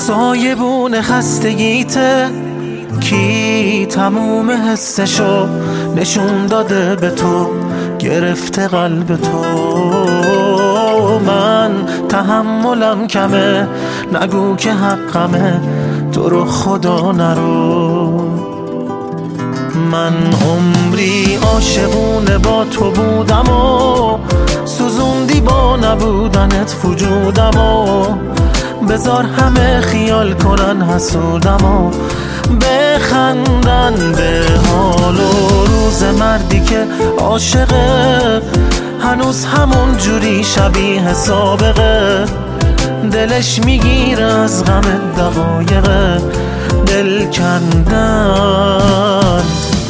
سایبون خستگیته، کی تموم حسشو نشون داده به تو، گرفته قلب تو. من تحملم کمه، نگو که حقمه، تو رو خدا نرو. من عمری عاشقونه با تو بودم و سوزوندی با نبودنت وجودم و بذار همه خیال کنن حسودم و بخندن به حال و روز مردی که عاشقه، هنوز همون جوری شبیه سابقه، دلش میگیره از غم دقایق دل کندن.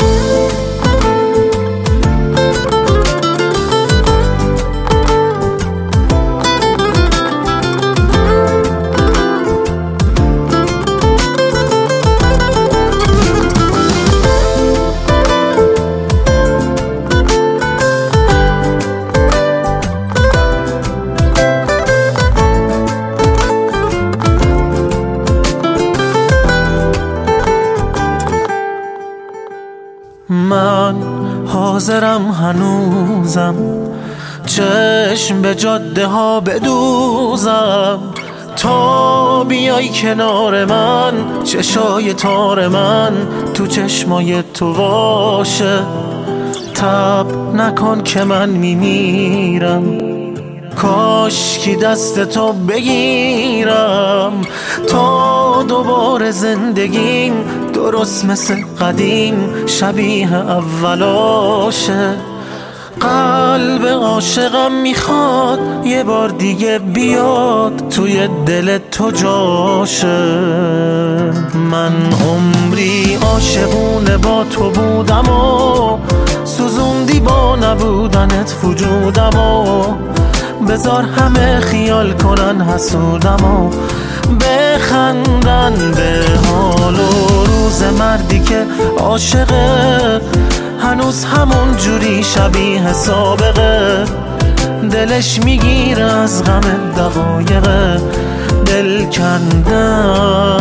من حاضرم هنوزم چشم به جاده ها بدوزم، تا بیای کنار من، چشای تار من تو چشمای تو باشه. تب نکن که من میمیرم، کاش کی دست تو بگیرم تا دوباره زندگیم درست مثل قدیم شبیه اولاشه. قلب عاشقم میخواد یه بار دیگه بیاد توی دل تو جاشه. من عمری عاشقونه با تو بودم و سوزوندی با نبودنت وجودم و بذار همه خیال کنن حسودم و بخندن به حال و روز مردی که عاشقه، هنوز همون جوری شبیه سابقه، دلش میگیره از غم دقایق دل کندن.